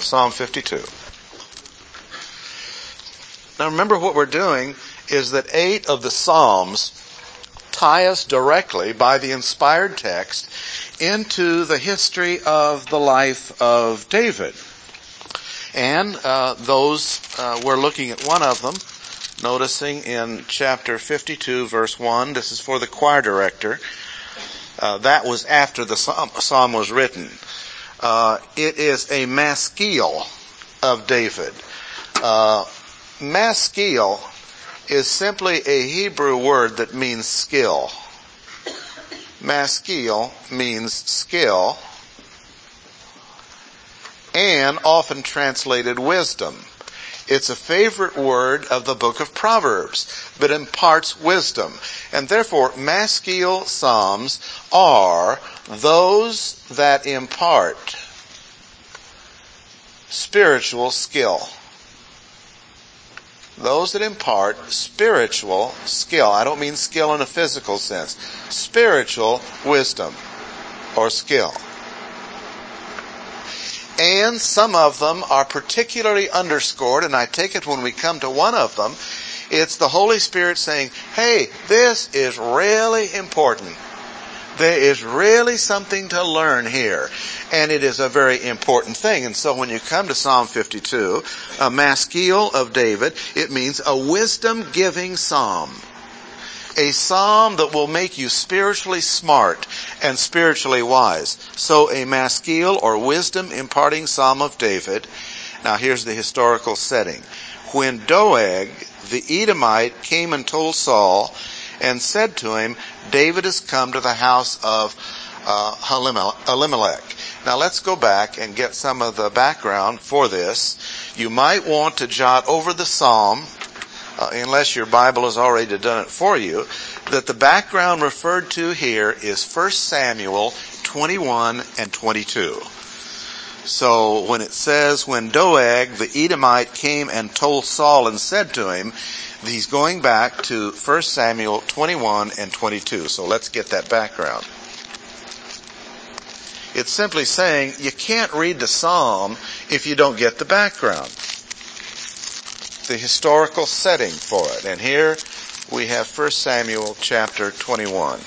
Psalm 52. Now remember, what we're doing is that 8 of the Psalms tie us directly by the inspired text into the history of the life of David. And we're looking at one of them, noticing in chapter 52, verse 1, this is for the choir director. That was after the psalm was written. It is a maskil of David. Maskil is simply a Hebrew word that means skill. Maskil means skill, and often translated wisdom. It's a favorite word of the book of Proverbs, but imparts wisdom. And therefore, maskil psalms are those that impart spiritual skill. Those that impart spiritual skill. I don't mean skill in a physical sense. Spiritual wisdom or skill. And some of them are particularly underscored, and I take it when we come to one of them, it's the Holy Spirit saying, hey, this is really important. There is really something to learn here. And it is a very important thing. And so when you come to Psalm 52, a maskil of David, it means a wisdom-giving psalm. A psalm that will make you spiritually smart and spiritually wise. So a maskil or wisdom-imparting psalm of David. Now here's the historical setting. When Doeg, the Edomite, came and told Saul and said to him, David has come to the house of Elimelech. Now let's go back and get some of the background for this. You might want to jot over the psalm, unless your Bible has already done it for you, that the background referred to here is 1 Samuel 21 and 22. So when it says, when Doeg, the Edomite, came and told Saul and said to him, he's going back to 1 Samuel 21 and 22. So let's get that background. It's simply saying you can't read the psalm if you don't get the background, the historical setting for it. And here we have 1 Samuel chapter 21.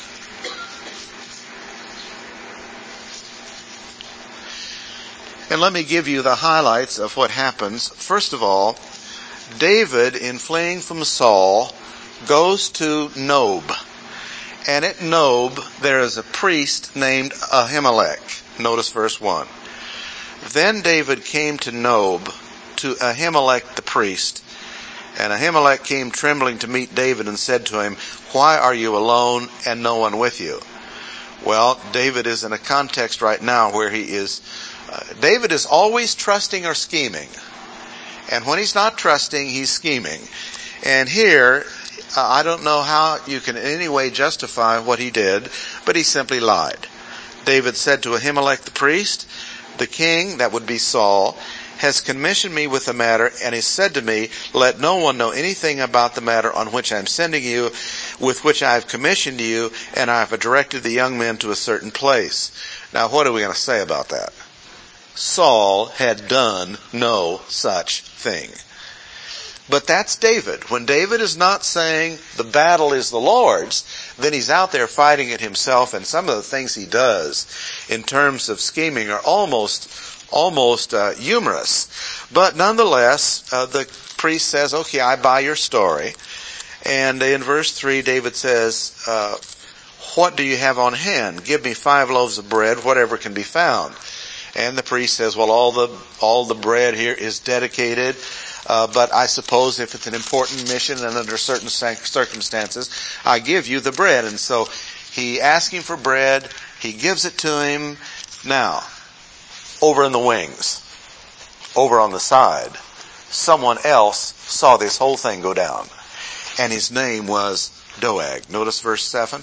And let me give you the highlights of what happens. First of all, David, in fleeing from Saul, goes to Nob. And at Nob, there is a priest named Ahimelech. Notice verse 1. Then David came to Nob, to Ahimelech the priest. And Ahimelech came trembling to meet David and said to him, why are you alone and no one with you? Well, David is in a context right now where David is always trusting or scheming. And when he's not trusting, he's scheming. And here, I don't know how you can in any way justify what he did, but he simply lied. David said to Ahimelech the priest, the king, that would be Saul, has commissioned me with the matter, and he said to me, let no one know anything about the matter on which I am sending you, with which I have commissioned you, and I have directed the young men to a certain place. Now, what are we going to say about that? Saul had done no such thing. But that's David. When David is not saying the battle is the Lord's, then he's out there fighting it himself, and some of the things he does in terms of scheming are almost humorous. But nonetheless, the priest says, okay, I buy your story. And in verse 3, David says, what do you have on hand? Give me 5 loaves of bread, whatever can be found. And the priest says, well, all the bread here is dedicated, but I suppose if it's an important mission and under certain circumstances, I give you the bread. And so he asks him for bread, he gives it to him. Now, over in the wings, over on the side, someone else saw this whole thing go down. And his name was Doeg. Notice verse 7.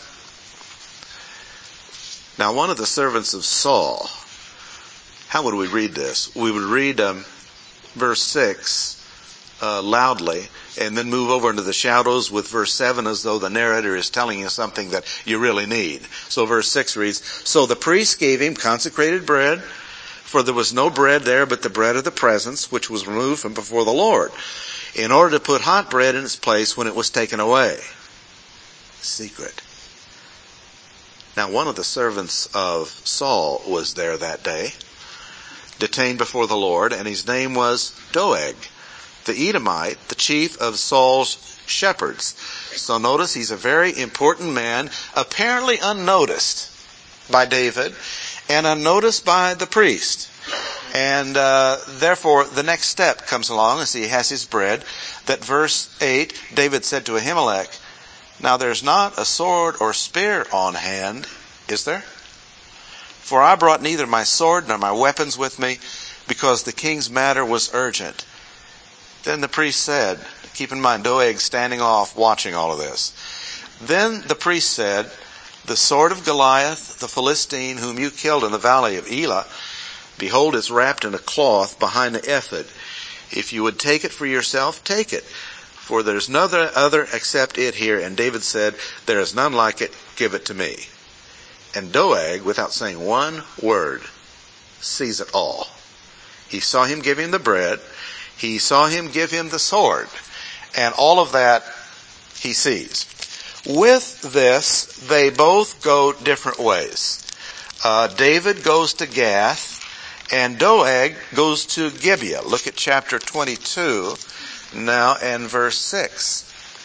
Now, one of the servants of Saul, how would we read this? We would read verse 6 loudly, and then move over into the shadows with verse 7 as though the narrator is telling you something that you really need. So verse 6 reads, so the priest gave him consecrated bread, For there was no bread there but the bread of the presence, which was removed from before the Lord, in order to put hot bread in its place when it was taken away. Secret. Now one of the servants of Saul was there that day, detained before the Lord, and his name was Doeg, the Edomite, the chief of Saul's shepherds. So notice he's a very important man, apparently unnoticed by David and unnoticed by the priest. And therefore the next step comes along as he has his bread, that verse 8, David said to Ahimelech, "Now there's not a sword or spear on hand, is there? For I brought neither my sword nor my weapons with me, because the king's matter was urgent." Then the priest said, keep in mind, Doeg standing off watching all of this. Then the priest said, "The sword of Goliath, the Philistine, whom you killed in the valley of Elah, behold, is wrapped in a cloth behind the ephod. If you would take it for yourself, take it. For there's none other except it here." And David said, "There is none like it, give it to me." And Doeg, without saying one word, sees it all. He saw him give him the bread. He saw him give him the sword. And all of that he sees. With this, they both go different ways. David goes to Gath, and Doeg goes to Gibeah. Look at chapter 22 now and verse 6.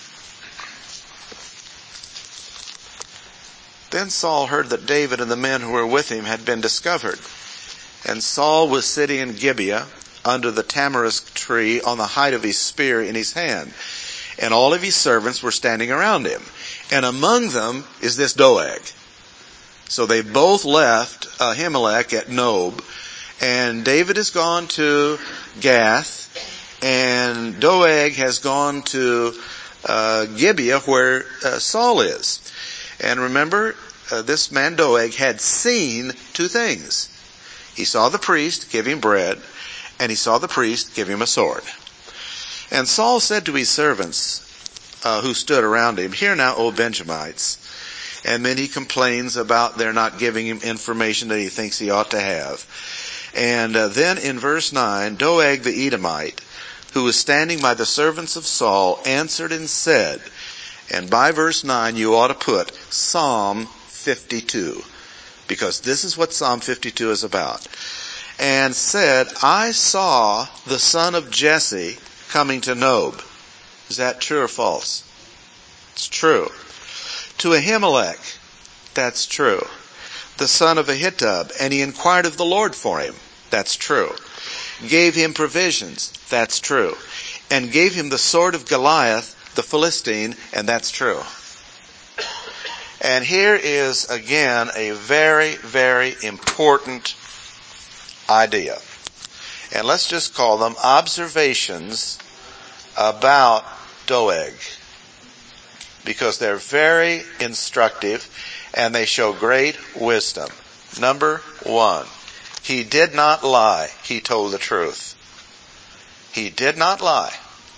Then Saul heard that David and the men who were with him had been discovered. And Saul was sitting in Gibeah under the tamarisk tree on the height of his spear in his hand. And all of his servants were standing around him. And among them is this Doeg. So they both left Ahimelech at Nob. And David has gone to Gath. And Doeg has gone to Gibeah where Saul is. And remember, this man Doeg had seen two things. He saw the priest give him bread, and he saw the priest give him a sword. And Saul said to his servants who stood around him, "Hear now, O Benjamites." And then he complains about their not giving him information that he thinks he ought to have. And then in verse 9, Doeg the Edomite, who was standing by the servants of Saul, answered and said, and by verse 9 you ought to put Psalm 52, because this is what Psalm 52 is about. And said, "I saw the son of Jesse coming to Nob." Is that true or false? It's true. To Ahimelech, that's true. The son of Ahitub, and he inquired of the Lord for him. That's true. Gave him provisions. That's true. And gave him the sword of Goliath, the Philistine, and that's true. And here is again a very, very important idea. And let's just call them observations about Doeg, because they're very instructive and they show great wisdom. Number one, he did not lie. He told the truth. He did not lie.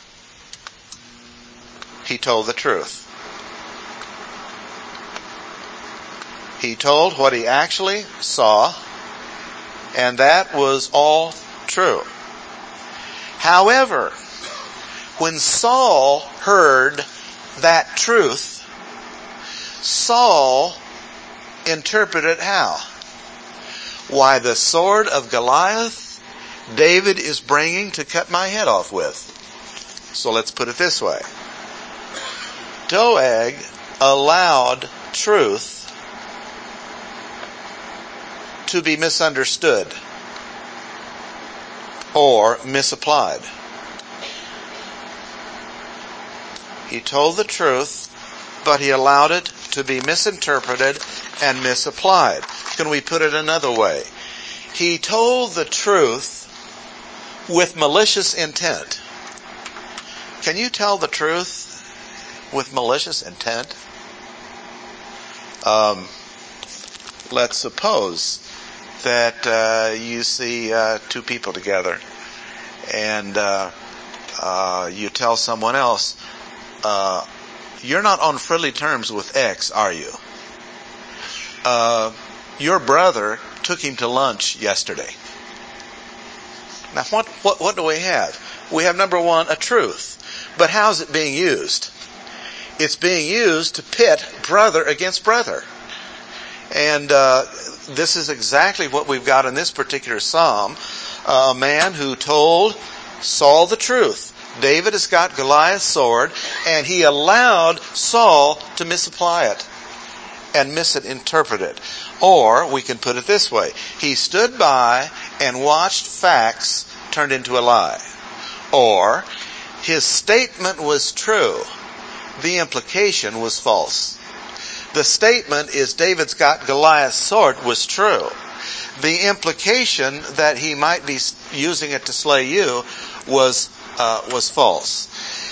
He told the truth. He told what he actually saw, and that was all true. However, when Saul heard that truth, Saul interpreted how? Why, the sword of Goliath David is bringing to cut my head off with. So let's put it this way. Doeg allowed truth to be misunderstood or misapplied. He told the truth, but he allowed it to be misinterpreted and misapplied. Can we put it another way? He told the truth with malicious intent. Can you tell the truth with malicious intent? Let's suppose that you see two people together, and you tell someone else, "You're not on friendly terms with X, are you? Your brother took him to lunch yesterday, Now what do we have? We have, number one, a truth. But how's it being used? It's being used to pit brother against brother. And this is exactly what we've got in this particular psalm. A man who told Saul the truth. David has got Goliath's sword, and he allowed Saul to misapply it and misinterpret it. Or we can put it this way. He stood by and watched facts turned into a lie. Or his statement was true. The implication was false. The statement is David's got Goliath's sword was true. The implication that he might be using it to slay you was false.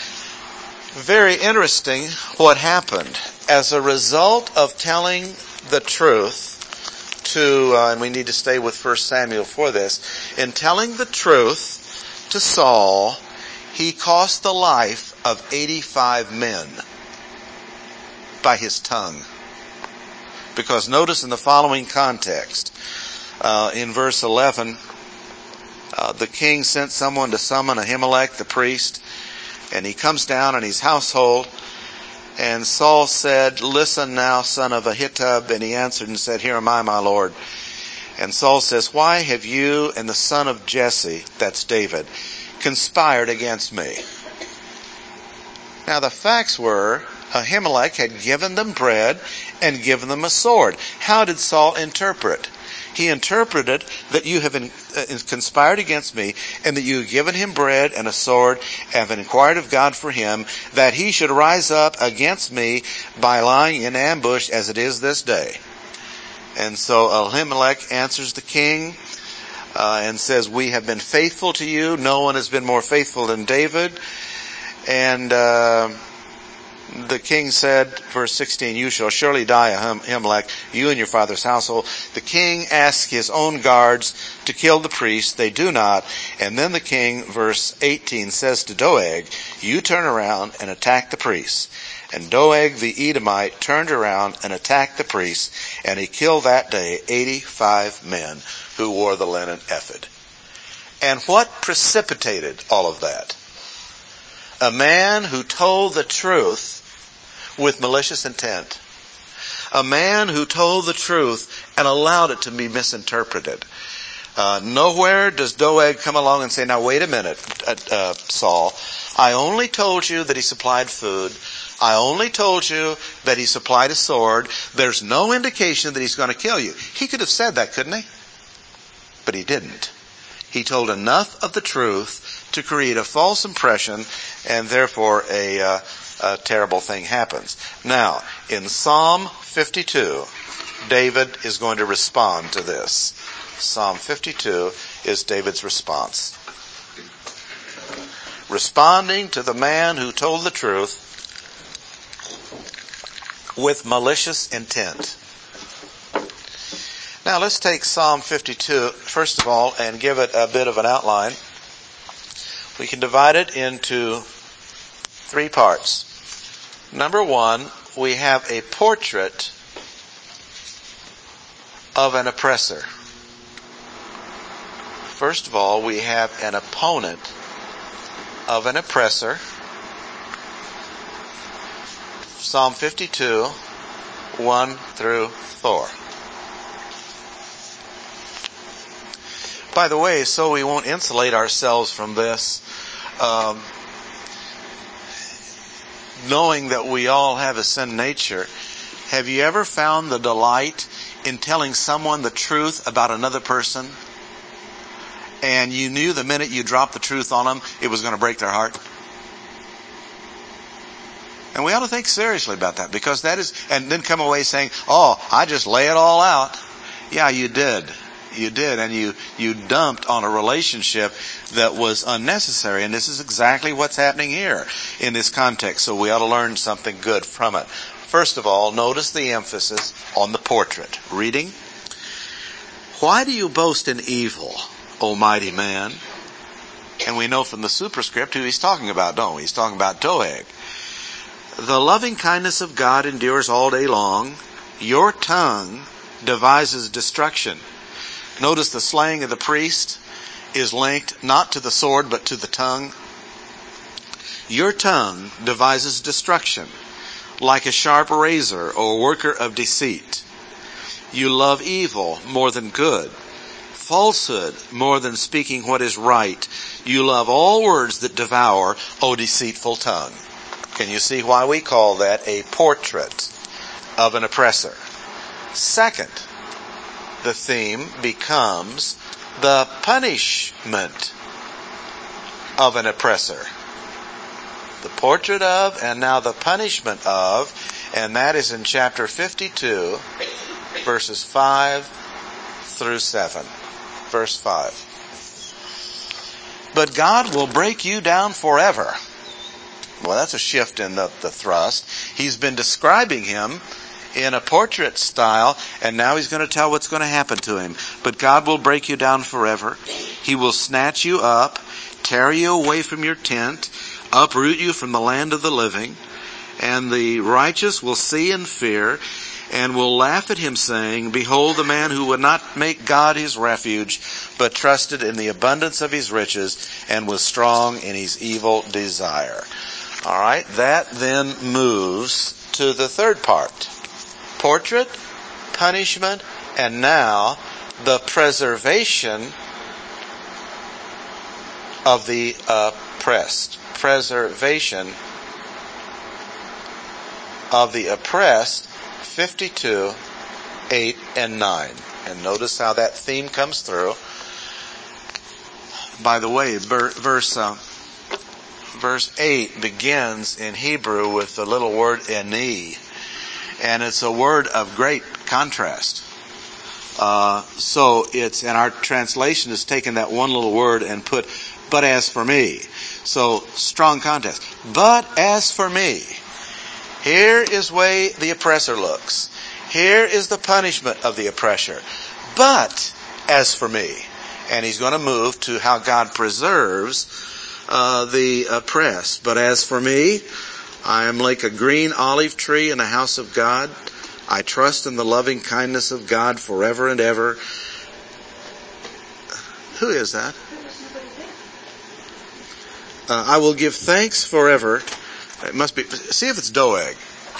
Very interesting what happened. As a result of telling the truth to, and we need to stay with 1 Samuel for this, in telling the truth to Saul, he cost the life of 85 men by his tongue. Because notice in the following context, in verse 11, the king sent someone to summon Ahimelech the priest, and he comes down in his household, and Saul said, "Listen now, son of Ahitub." And he answered and said, "Here am I, my lord." And Saul says, "Why have you and the son of Jesse," that's David, "conspired against me?" Now the facts were, Ahimelech had given them bread and given them a sword. How did Saul interpret? He interpreted that you have conspired against me, and that you have given him bread and a sword, and have inquired of God for him, that he should rise up against me by lying in ambush as it is this day. And so Ahimelech answers the king and says, "We have been faithful to you. No one has been more faithful than David." And the king said, verse 16, "You shall surely die, Ahimelech, you and your father's household." The king asked his own guards to kill the priest. They do not. And then the king, verse 18, says to Doeg, "You turn around and attack the priests." And Doeg the Edomite turned around and attacked the priests, and he killed that day 85 men who wore the linen ephod. And what precipitated all of that? A man who told the truth with malicious intent. A man who told the truth and allowed it to be misinterpreted. Nowhere does Doeg come along and say, "Now wait a minute, Saul. I only told you that he supplied food. I only told you that he supplied a sword. There's no indication that he's going to kill you." He could have said that, couldn't he? But he didn't. He told enough of the truth to create a false impression, and therefore a terrible thing happens. Now, in Psalm 52, David is going to respond to this. Psalm 52 is David's response. Responding to the man who told the truth with malicious intent. Now let's take Psalm 52, first of all, and give it a bit of an outline. We can divide it into 3 parts. Number 1, we have a portrait of an oppressor. First of all, we have an opponent of an oppressor. Psalm 52, 1 through 4. By the way, so we won't insulate ourselves from this, knowing that we all have a sin nature, have you ever found the delight in telling someone the truth about another person, and you knew the minute you dropped the truth on them, it was going to break their heart? And we ought to think seriously about that, because that is, and then come away saying, "Oh, I just lay it all out." Yeah, you did. You did, and you dumped on a relationship that was unnecessary. And this is exactly what's happening here in this context. So we ought to learn something good from it. First of all, notice the emphasis on the portrait. Reading. "Why do you boast in evil, O mighty man?" And we know from the superscript who he's talking about, don't we? He's talking about Doeg. "The loving kindness of God endures all day long. Your tongue devises destruction." Notice the slaying of the priest is linked not to the sword but to the tongue. Your tongue devises destruction, like a sharp razor or worker of deceit. You love evil more than good, falsehood more than speaking what is right. You love all words that devour, O deceitful tongue. Can you see why we call that a portrait of an oppressor? Second, the theme becomes the punishment of an oppressor. The portrait of, and now the punishment of, and that is in chapter 52, verses 5 through 7. Verse 5. But God will break you down forever. Well, that's a shift in the thrust. He's been describing him in a portrait style, and now he's going to tell what's going to happen to him. But God will break you down forever. He will snatch you up, tear you away from your tent, uproot you from the land of the living, and the righteous will see and fear, and will laugh at him, saying, Behold the man who would not make God his refuge, but trusted in the abundance of his riches, and was strong in his evil desire. All right, that then moves to the third part. Portrait, punishment, and now the preservation of the oppressed. Preservation of the oppressed, 52, 8, and 9. And notice how that theme comes through. By the way, verse 8 begins in Hebrew with the little word eni. And it's a word of great contrast. So it's, and our translation has taken that one little word and put, but as for me. So, strong contrast. But as for me, here is the way the oppressor looks. Here is the punishment of the oppressor. But as for me, and he's going to move to how God preserves the oppressed. But as for me, I am like a green olive tree in the house of God. I trust in the loving kindness of God forever and ever. Who is that? I will give thanks forever. It must be, see if it's Doeg.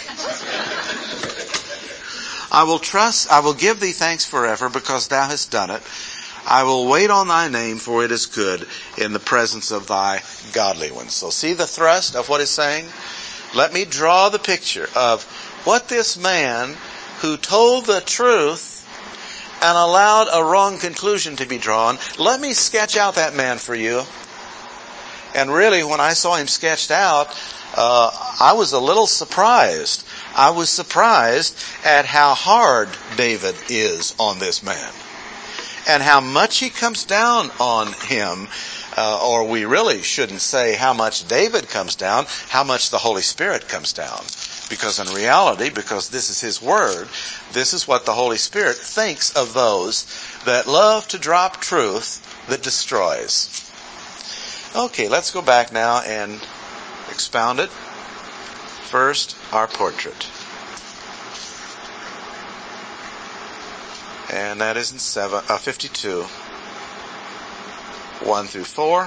I will give thee thanks forever because thou hast done it. I will wait on thy name, for it is good in the presence of thy godly ones. So see the thrust of what it's saying? Let me draw the picture of what this man who told the truth and allowed a wrong conclusion to be drawn. Let me sketch out that man for you. And really, when I saw him sketched out, I was a little surprised. I was surprised at how hard David is on this man. And how much he comes down on him. Or we really shouldn't say how much David comes down, how much the Holy Spirit comes down. Because in reality, because this is his word, this is what the Holy Spirit thinks of those that love to drop truth that destroys. Okay, let's go back now and expound it. First, our portrait. And that is in 52, 1 through 4.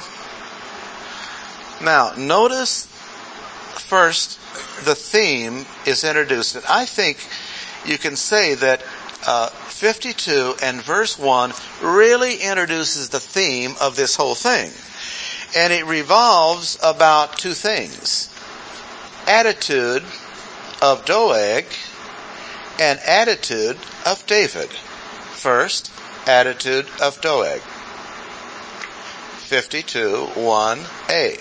Now, notice first the theme is introduced. And I think you can say that 52 and verse 1 really introduces the theme of this whole thing. And it revolves about two things. Attitude of Doeg and attitude of David. First, attitude of Doeg. 52, 1a.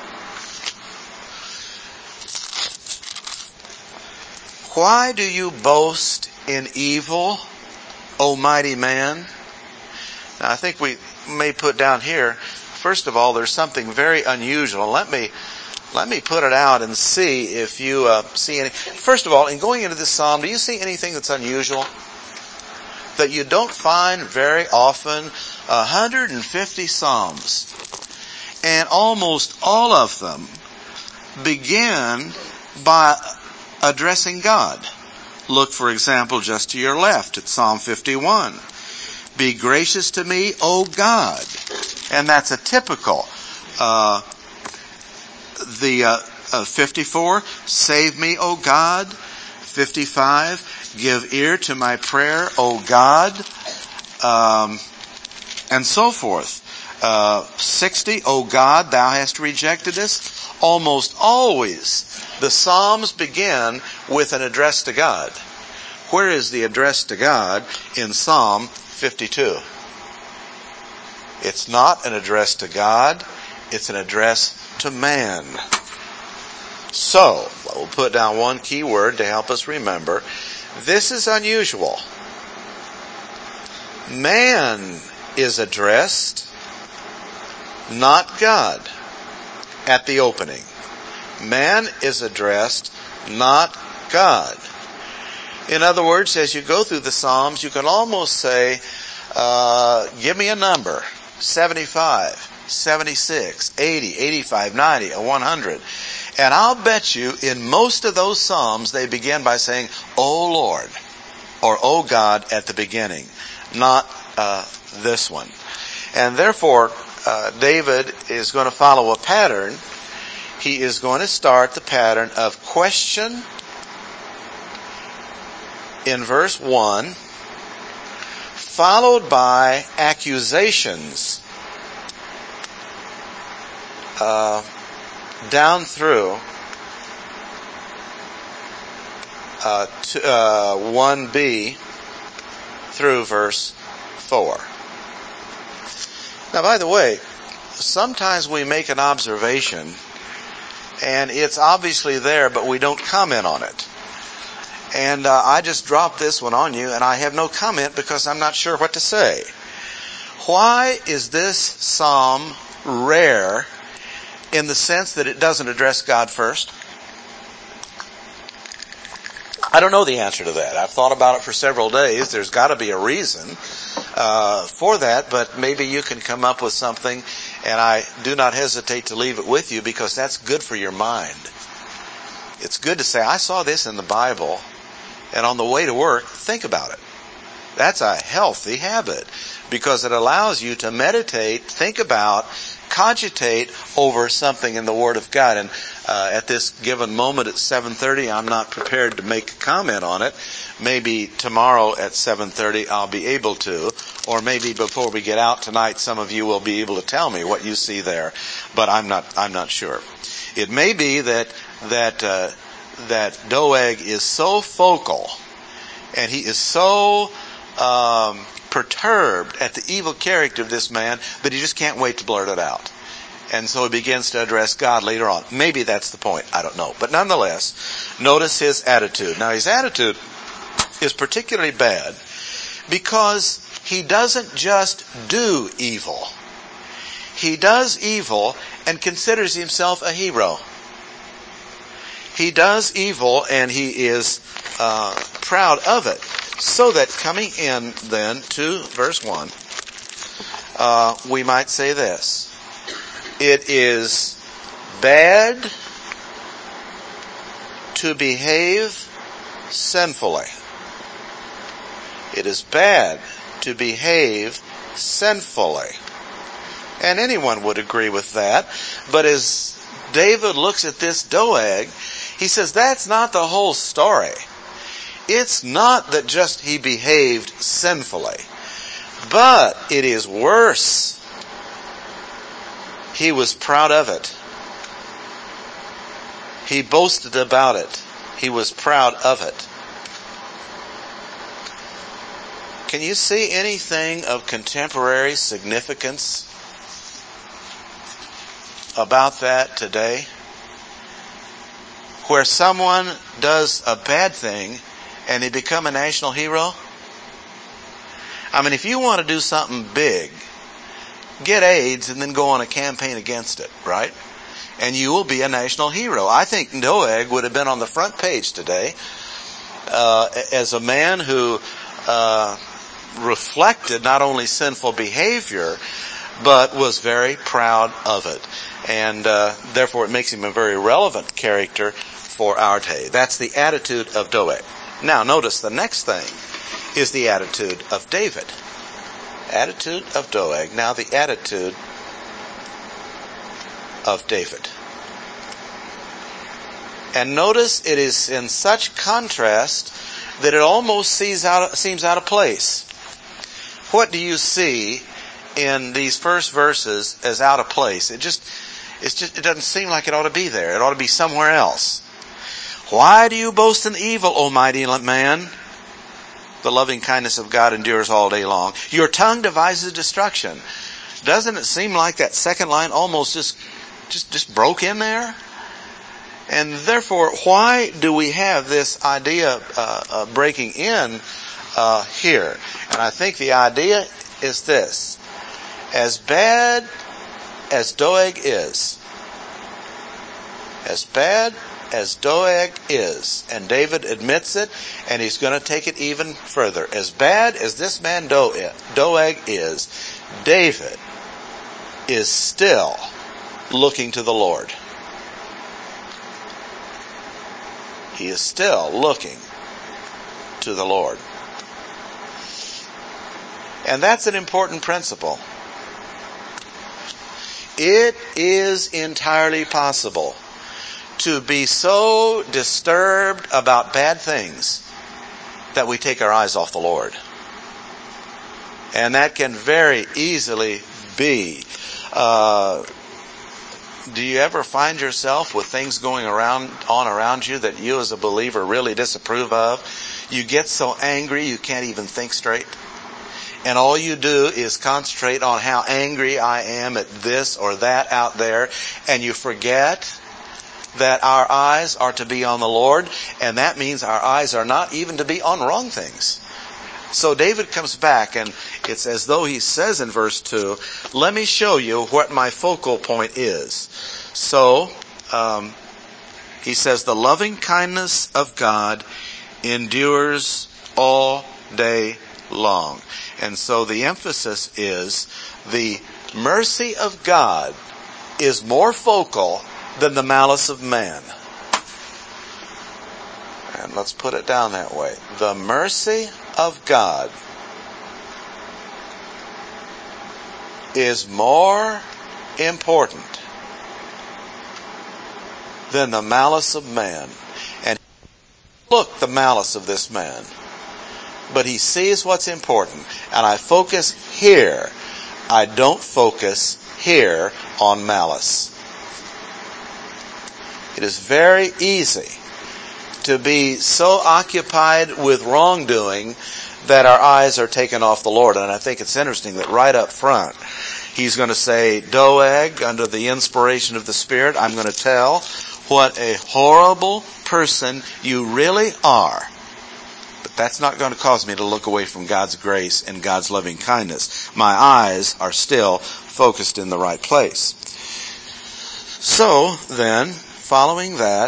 Why do you boast in evil, O mighty man? Now, I think we may put down here, first of all, there's something very unusual. Let me put it out and see if you see any. First of all, in going into this psalm, do you see anything that's unusual? That you don't find very often. 150 psalms. And almost all of them begin by addressing God. Look, for example, just to your left at Psalm 51. Be gracious to me, O God. And that's a typical. 54, save me, O God. 55, give ear to my prayer, O God. And so forth. 60, O God, thou hast rejected us. Almost always, the Psalms begin with an address to God. Where is the address to God in Psalm 52? It's not an address to God, it's an address to man. So, we'll put down one key word to help us remember. This is unusual. Man is addressed, not God, at the opening. Man is addressed, not God. In other words, as you go through the Psalms, you can almost say, give me a number, 75, 76, 80, 85, 90, 100. And I'll bet you in most of those Psalms they begin by saying, O Lord, or O God at the beginning, not this one. And therefore, David is going to follow a pattern. He is going to start the pattern of question in verse 1, followed by accusations down through 1b through verse 4. Now, by the way, sometimes we make an observation and it's obviously there, but we don't comment on it. And I just dropped this one on you, and I have no comment because I'm not sure what to say. Why is this psalm rare in the sense that it doesn't address God first? I don't know the answer to that. I've thought about it for several days. There's got to be a reason for that, but maybe you can come up with something, and I do not hesitate to leave it with you because that's good for your mind. It's good to say, I saw this in the Bible, and on the way to work, think about it. That's a healthy habit because it allows you to meditate, think about, cogitate over something in the Word of God. And at this given moment at 7:30, I'm not prepared to make a comment on it. Maybe tomorrow at 7:30 I'll be able to, or maybe before we get out tonight, some of you will be able to tell me what you see there. But I'm not sure. It may be that Doeg is so focal and he is so perturbed at the evil character of this man that he just can't wait to blurt it out. And so he begins to address God later on. Maybe that's the point. I don't know. But nonetheless, notice his attitude. Now his attitude is particularly bad because he doesn't just do evil. He does evil and considers himself a hero. He does evil and he is proud of it. So that coming in then to verse 1, we might say this. It is bad to behave sinfully. It is bad to behave sinfully. And anyone would agree with that. But as David looks at this Doeg, he says that's not the whole story. It's not that just he behaved sinfully, but it is worse. He was proud of it. He boasted about it. He was proud of it. Can you see anything of contemporary significance about that today? Where someone does a bad thing and they become a national hero? I mean, if you want to do something big, get AIDS and then go on a campaign against it, right? And you will be a national hero. I think Doeg would have been on the front page today as a man who reflected not only sinful behavior, but was very proud of it. And therefore it makes him a very relevant character for our day. That's the attitude of Doeg. Now notice the next thing is the attitude of David. Attitude of Doeg. Now the attitude of David. And notice it is in such contrast that it almost seems out of place. What do you see in these first verses as out of place? It doesn't seem like it ought to be there. It ought to be somewhere else. Why do you boast in evil, O mighty man? The loving kindness of God endures all day long. Your tongue devises destruction. Doesn't it seem like that second line almost just broke in there? And therefore, why do we have this idea of breaking in here? And I think the idea is this. As bad as Doeg is, and David admits it, and he's going to take it even further. As bad as this man Doeg is, David is still looking to the Lord. He is still looking to the Lord. And that's an important principle. It is entirely possible to be so disturbed about bad things that we take our eyes off the Lord. And that can very easily be. Do you ever find yourself with things going around you that you as a believer really disapprove of? You get so angry you can't even think straight. And all you do is concentrate on how angry I am at this or that out there, and you forget that our eyes are to be on the Lord, and that means our eyes are not even to be on wrong things. So David comes back, and it's as though he says in verse 2, let me show you what my focal point is. So, he says, the loving kindness of God endures all day long. And so the emphasis is the mercy of God is more focal than the malice of man. And let's put it down that way. The mercy of God is more important than the malice of man. And look, the malice of this man. But he sees what's important. And I focus here. I don't focus here on malice. It is very easy to be so occupied with wrongdoing that our eyes are taken off the Lord. And I think it's interesting that right up front, he's going to say, Doeg, under the inspiration of the Spirit, I'm going to tell what a horrible person you really are. But that's not going to cause me to look away from God's grace and God's loving kindness. My eyes are still focused in the right place. So then, following that,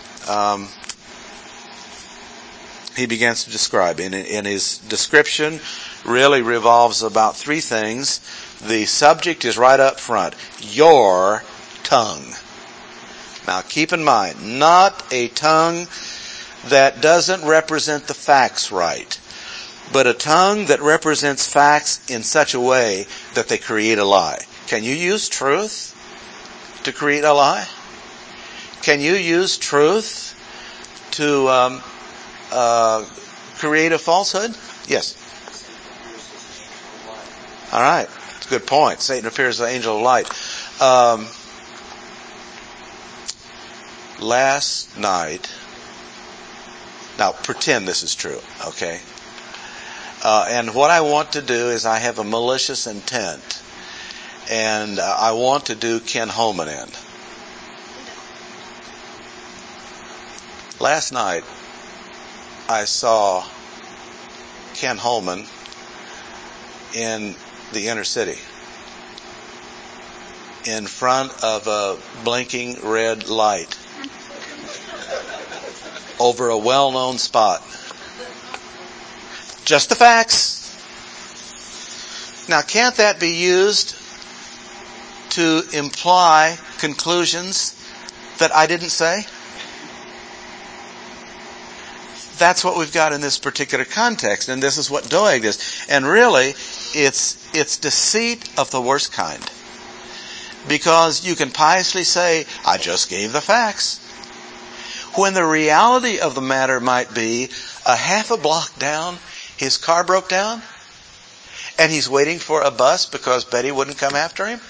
he begins to describe. In his description really revolves about three things. The subject is right up front. Your tongue. Now keep in mind, not a tongue that doesn't represent the facts right, but a tongue that represents facts in such a way that they create a lie. Can you use truth to create a lie? Can you use truth to create a falsehood? Yes. All right. That's a good point. Satan appears as an angel of light. Last night, now pretend this is true, okay? And what I want to do is I have a malicious intent. And I want to do Ken Holman in. Last night, I saw Ken Holman in the inner city in front of a blinking red light over a well-known spot. Just the facts. Now, can't that be used to imply conclusions that I didn't say? That's what we've got in this particular context, and this is what Doeg does. And really, it's deceit of the worst kind. Because you can piously say, I just gave the facts. When the reality of the matter might be a half a block down, his car broke down, and he's waiting for a bus because Betty wouldn't come after him.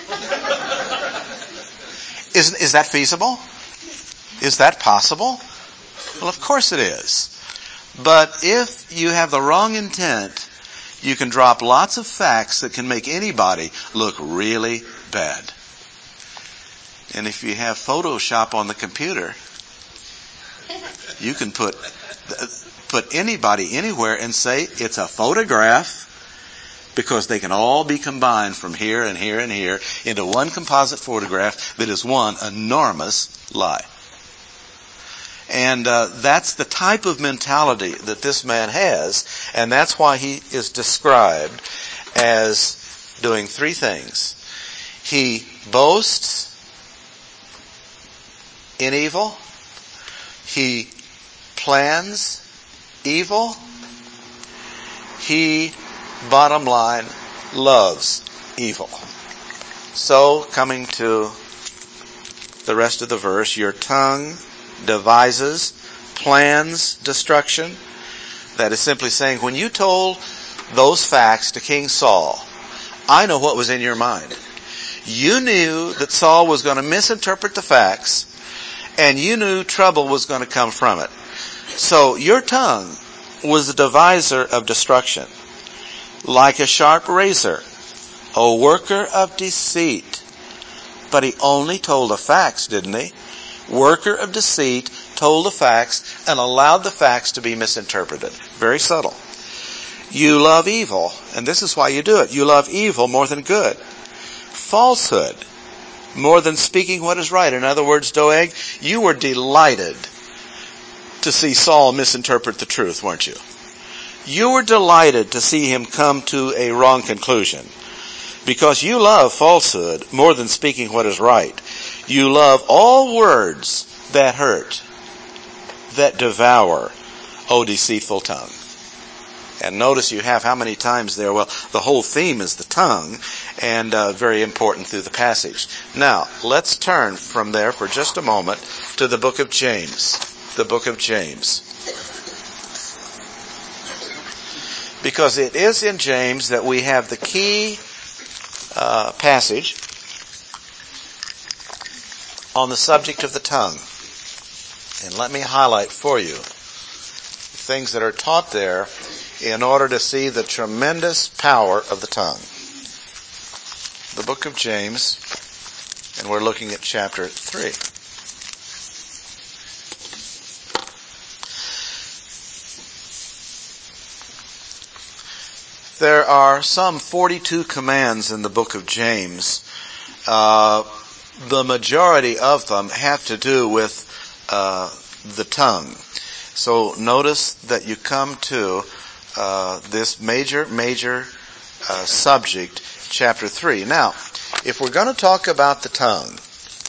Is that feasible? Is that possible? Well, of course it is. But if you have the wrong intent, you can drop lots of facts that can make anybody look really bad. And if you have Photoshop on the computer, you can put anybody anywhere and say it's a photograph, because they can all be combined from here and here and here into one composite photograph that is one enormous lie. And that's the type of mentality that this man has, and that's why he is described as doing three things. He boasts in evil, he plans evil, he, bottom line, loves evil. So, coming to the rest of the verse, your tongue devises, plans destruction. That is simply saying, when you told those facts to King Saul, I know what was in your mind. You knew that Saul was going to misinterpret the facts, and you knew trouble was going to come from it. So your tongue was the deviser of destruction, like a sharp razor, a worker of deceit. But he only told the facts, didn't he? Worker of deceit, told the facts and allowed the facts to be misinterpreted. Very subtle. You love evil, and this is why you do it. You love evil more than good. Falsehood more than speaking what is right. In other words, Doeg, you were delighted to see Saul misinterpret the truth, weren't you? You were delighted to see him come to a wrong conclusion, because you love falsehood more than speaking what is right. You love all words that hurt, that devour, O deceitful tongue. And notice you have how many times there? Well, the whole theme is the tongue, and very important through the passage. Now, let's turn from there for just a moment to the book of James. The book of James. Because it is in James that we have the key passage on the subject of the tongue. And let me highlight for you things that are taught there in order to see the tremendous power of the tongue. The book of James, and we're looking at chapter 3. There are some 42 commands in the book of James. The majority of them have to do with the tongue. So notice that you come to this major subject, chapter 3. Now, if we're going to talk about the tongue,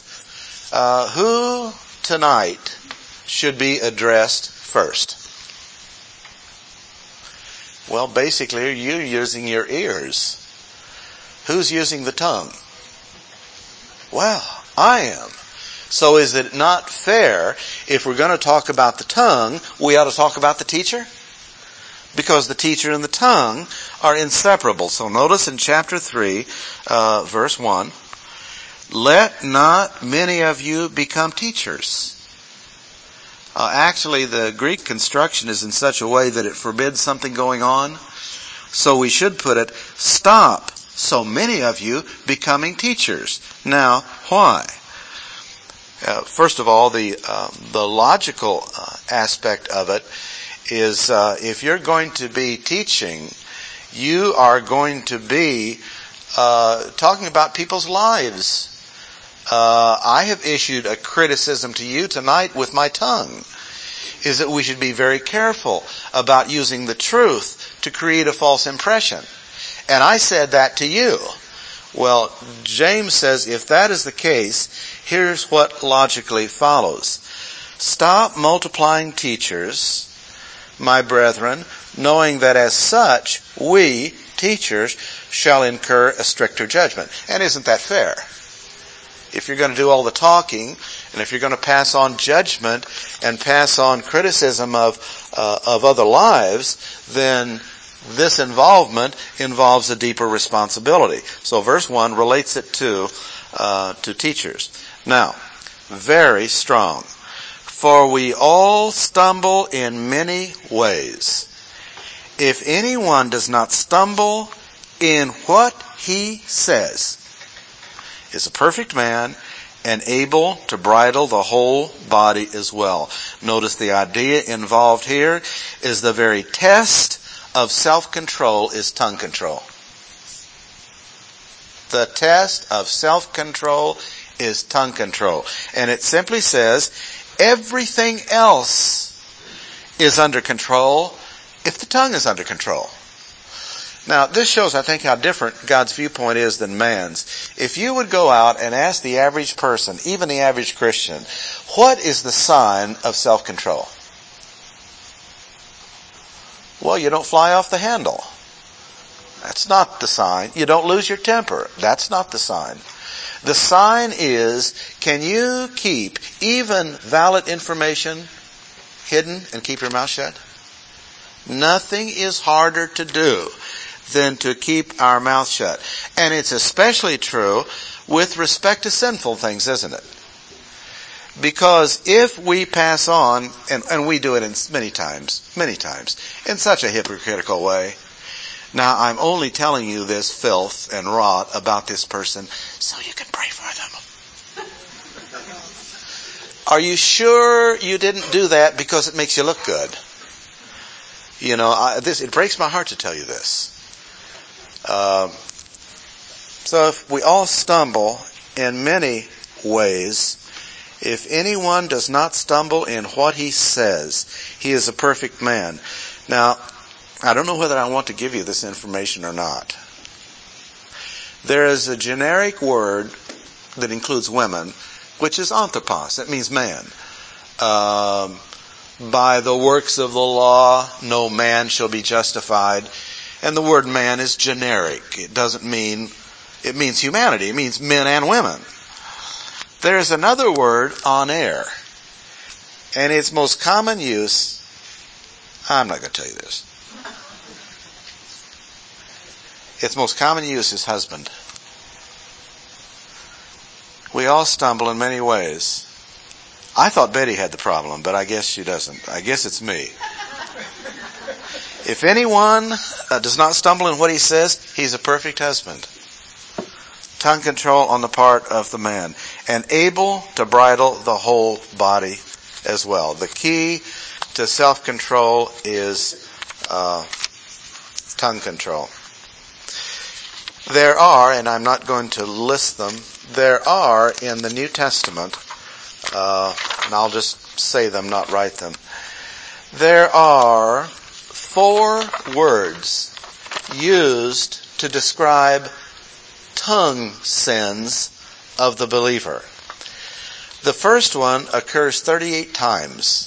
who tonight should be addressed first? Well, basically, you're using your ears. Who's using the tongue? Well, I am. So is it not fair, if we're going to talk about the tongue, we ought to talk about the teacher? Because the teacher and the tongue are inseparable. So notice in chapter 3, verse 1, let not many of you become teachers. Actually, the Greek construction is in such a way that it forbids something going on. So we should put it, stop so many of you becoming teachers. Now, why? First of all, the logical aspect of it is if you're going to be teaching, you are going to be talking about people's lives. I have issued a criticism to you tonight with my tongue, is that we should be very careful about using the truth to create a false impression. And I said that to you. Well, James says if that is the case, here's what logically follows. Stop multiplying teachers, my brethren, knowing that as such, we, teachers, shall incur a stricter judgment. And isn't that fair? if you're going to do all the talking, and if you're going to pass on judgment and pass on criticism of other lives, then this involvement involves a deeper responsibility. So verse 1 relates it to teachers. Now, very strong. For we all stumble in many ways. If anyone does not stumble in what he says, is a perfect man and able to bridle the whole body as well. Notice the idea involved here is the very test of self-control is tongue control. The test of self-control is tongue control. And it simply says everything else is under control if the tongue is under control. Now, this shows, I think, how different God's viewpoint is than man's. If you would go out and ask the average person, even the average Christian, what is the sign of self-control? Well, you don't fly off the handle. That's not the sign. You don't lose your temper. That's not the sign. The sign is, can you keep even valid information hidden and keep your mouth shut? Nothing is harder to do than to keep our mouth shut. And it's especially true with respect to sinful things, isn't it? Because if we pass on, and we do it in many times, in such a hypocritical way. Now, I'm only telling you this filth and rot about this person so you can pray for them. Are you sure you didn't do that because it makes you look good? You know, it breaks my heart to tell you this. So if we all stumble in many ways, if anyone does not stumble in what he says, he is a perfect man. Now, I don't know whether I want to give you this information or not. There is a generic word that includes women, which is anthropos. It means man. By the works of the law, no man shall be justified. And the word man is generic. It means humanity. It means men and women. There's another word, aner. And its most common use, I'm not going to tell you this. Its most common use is husband. We all stumble in many ways. I thought Betty had the problem, but I guess she doesn't. I guess it's me. If anyone does not stumble in what he says, he's a perfect husband. Tongue control on the part of the man. And able to bridle the whole body as well. The key to self-control is tongue control. There are, and I'm not going to list them, there are in the New Testament, and I'll just say them, not write them. There are 4 words used to describe tongue sins of the believer. The first one occurs 38 times,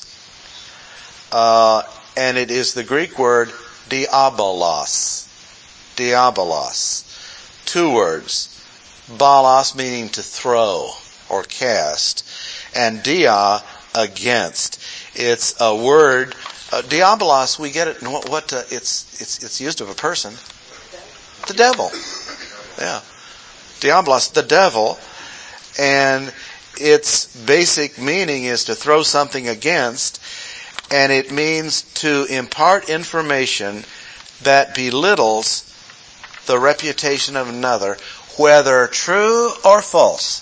and it is the Greek word diabolos. Diabolos. 2 words. Balos meaning to throw or cast, and dia, against. It's a word. Diabolos, we get it in it's used of a person. The devil. Yeah. Diabolos, the devil. And its basic meaning is to throw something against, and it means to impart information that belittles the reputation of another, whether true or false.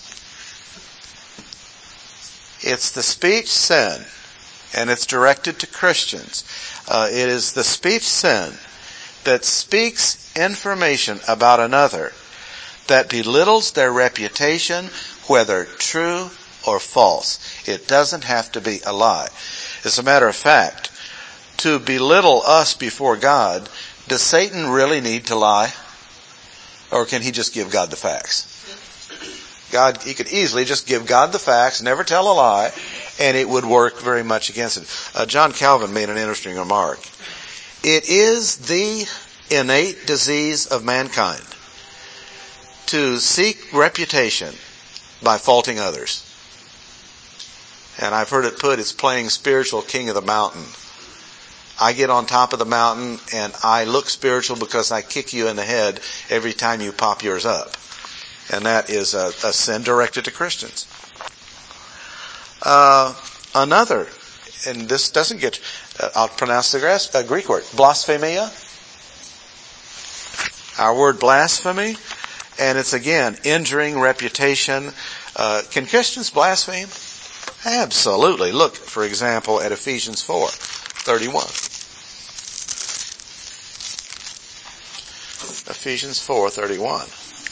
It's the speech sin, and it's directed to Christians. It is the speech sin that speaks information about another that belittles their reputation, whether true or false. It doesn't have to be a lie. As a matter of fact, to belittle us before God, does Satan really need to lie? Or can he just give God the facts? He could easily just give God the facts, never tell a lie, and it would work very much against it. John Calvin made an interesting remark. It is the innate disease of mankind to seek reputation by faulting others. And I've heard it put, it's playing spiritual king of the mountain. I get on top of the mountain and I look spiritual because I kick you in the head every time you pop yours up. And that is a sin directed to Christians. Another, and this doesn't get, I'll pronounce the Greek word, blasphemia. Our word blasphemy, and it's again, injuring reputation. Can Christians blaspheme? Absolutely. Look, for example, at Ephesians 4:31. Ephesians 4:31.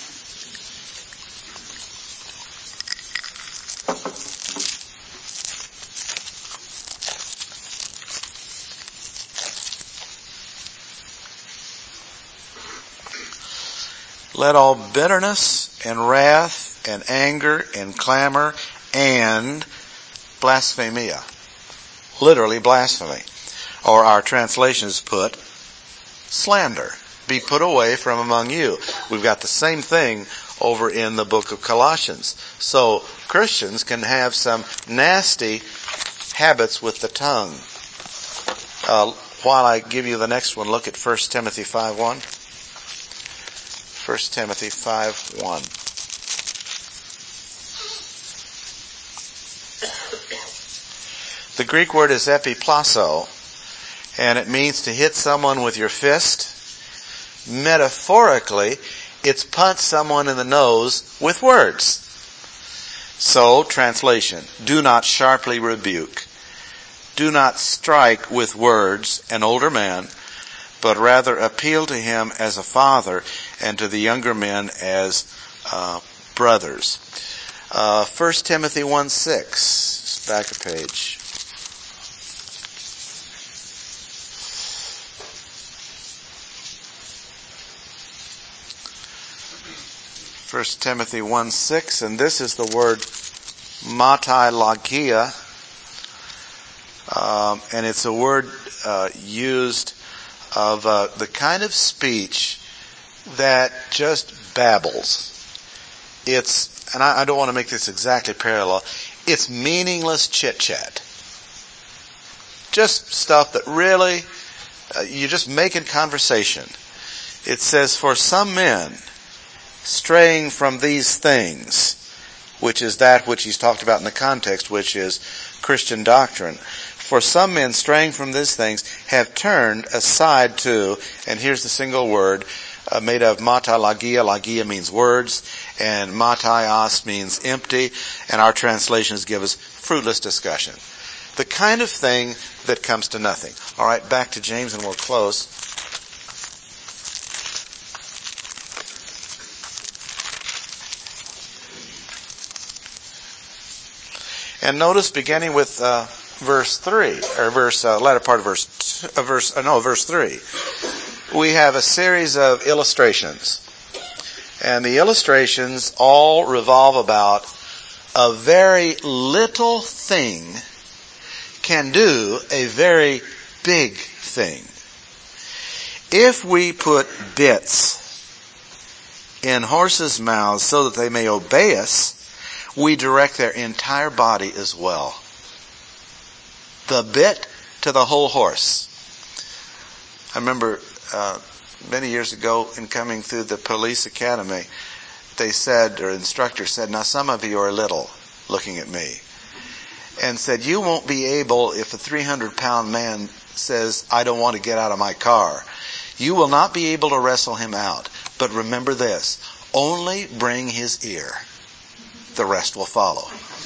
Let all bitterness and wrath and anger and clamor and blasphemia, literally blasphemy, or our translations put slander, be put away from among you. We've got the same thing over in the book of Colossians. So Christians can have some nasty habits with the tongue. While I give you the next one, look at 1 Timothy 5:1. 1 Timothy 5:1. The Greek word is epiplaso, and it means to hit someone with your fist. Metaphorically, it's punch someone in the nose with words. So, translation, do not sharply rebuke. Do not strike with words an older man, but rather appeal to him as a father and to the younger men as brothers. 1 Timothy 1:6. Back a page. 1 Timothy 1:6, and this is the word matailogia, and it's a word used of the kind of speech that just babbles. It's, and I don't want to make this exactly parallel, it's meaningless chit-chat. Just stuff that really, you're just making conversation. It says, for some men, straying from these things, which is that which he's talked about in the context, which is Christian doctrine. For some men straying from these things have turned aside to, and here's the single word, made of matailogia. Logia means words, and mataios means empty, and our translations give us fruitless discussion. The kind of thing that comes to nothing. All right, back to James and we'll close. And notice, beginning with verse 3, or latter part of verse 3, we have a series of illustrations. And the illustrations all revolve about a very little thing can do a very big thing. If we put bits in horses' mouths so that they may obey us, we direct their entire body as well. The bit to the whole horse. I remember many years ago in coming through the police academy, they said, or instructor said, now some of you are little, looking at me, and said, you won't be able, if a 300-pound man says, I don't want to get out of my car, you will not be able to wrestle him out. But remember this, only bring his ear. The rest will follow.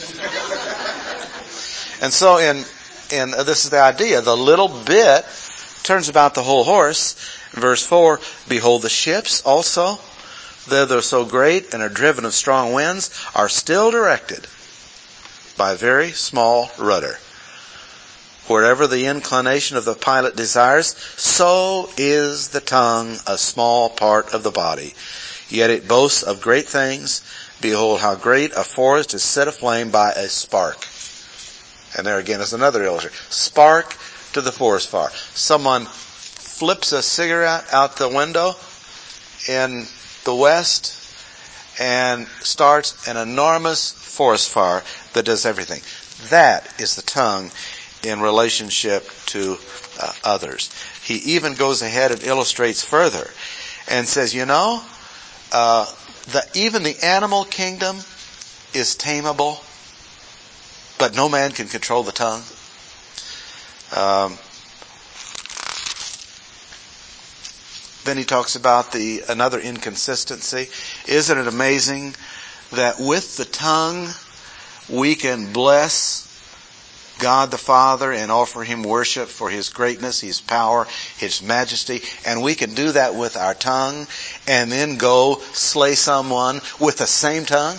And so this is the idea. The little bit turns about the whole horse. Verse 4, behold, the ships also, though they're so great and are driven of strong winds, are still directed by a very small rudder. Wherever the inclination of the pilot desires, so is the tongue a small part of the body. Yet it boasts of great things. Behold, how great a forest is set aflame by a spark. And there again is another illustration. Spark to the forest fire. Someone flips a cigarette out the window in the West, and starts an enormous forest fire that does everything. That is the tongue in relationship to others. He even goes ahead and illustrates further and says, even the animal kingdom is tameable, but no man can control the tongue. Then he talks about another inconsistency. Isn't it amazing that with the tongue we can bless God the Father and offer Him worship for His greatness, His power, His majesty, and we can do that with our tongue and then go slay someone with the same tongue?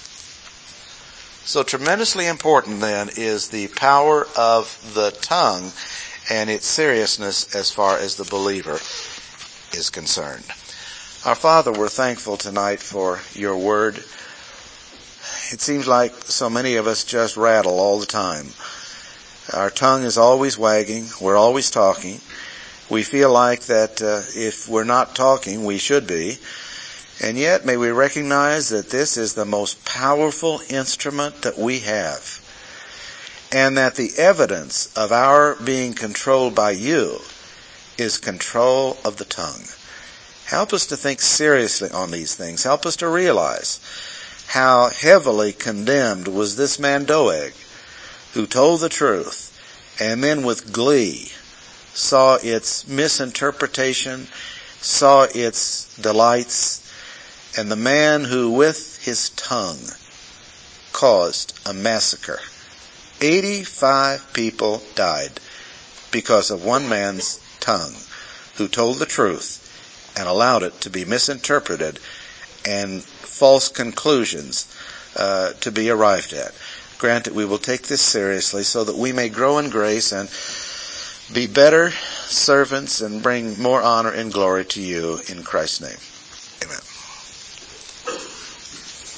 So tremendously important then is the power of the tongue and its seriousness as far as the believer is concerned. Our Father, we're thankful tonight for your word. It seems like so many of us just rattle all the time. Our tongue is always wagging. We're always talking. We feel like that if we're not talking, we should be. And yet, may we recognize that this is the most powerful instrument that we have. And that the evidence of our being controlled by you is control of the tongue. Help us to think seriously on these things. Help us to realize how heavily condemned was this man Doeg, who told the truth and then with glee saw its misinterpretation, saw its delights, and the man who with his tongue caused a massacre. 85 people died because of one man's tongue, who told the truth and allowed it to be misinterpreted and false conclusions to be arrived at. Grant that we will take this seriously so that we may grow in grace and be better servants and bring more honor and glory to you in Christ's name. Amen.